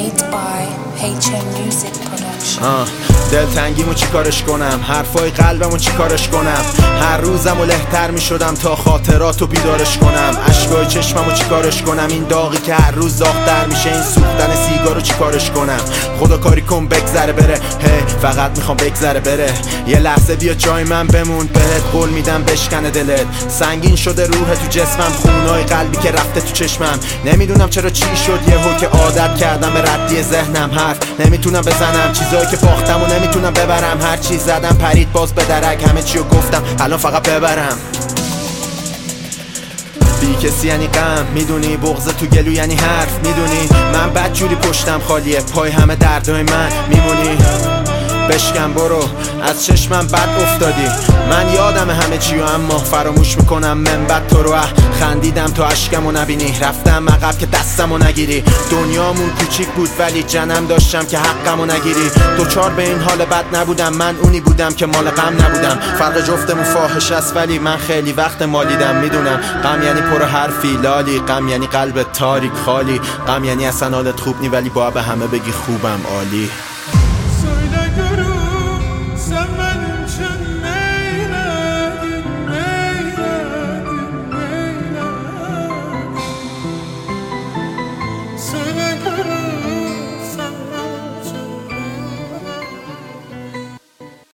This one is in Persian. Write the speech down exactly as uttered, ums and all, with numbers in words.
Made by H M Music Production. آه دلتنگیمو چی کارش کنم، حرفای قلبمو چی کارش کنم، هر روزمو لهتر می شدم تا خاطراتو بیدارش کنم، اشکای چشممو چی کارش کنم، این داغی که هر روز داغ‌تر میشه، این سوختن سیگارو چی کارش کنم. خدا کاری کن بگذره بره، هی فقط میخوام بگذره بره، یه لحظه بیا جای من بمون، بهت قول میدم بشکنه دلت. سنگین شده روح تو جسمم، خونای قلبی که رفته تو چشمم، نمیدونم چرا چی شد یهو که عادت کردم به ردی ذهنم، حرف نمیتونم بزنم، چیزایی که باختم و نمیتونم ببرم، هر چی زدم پرید باز به درک، همه چیو گفتم الان فقط ببرم. بی کسی یعنی غم، میدونی بغض تو گلو یعنی حرف، میدونی من بدجوری پشتم خالیه، پای همه دردای من میمونی. بشکن برو از چشمم بد افتادی، من یادم همه چیو اما فراموش میکنم من بد تو رو. خندیدم تو عشقمو نبینی، رفتم عقب که دستمو نگیری، دنیامون کوچیک بود ولی جنم داشتم که حقمو نگیری. دوچار به این حال بد نبودم، من اونی بودم که مال غم نبودم، فرق جفتمون فاحش است ولی من خیلی وقت مالیدم. میدونم غم یعنی پر حرفی لالی، غم یعنی قلب تاریک خالی، غم یعنی اصلا حالت خوب نی ولی باید به همه بگی خوبم عالی.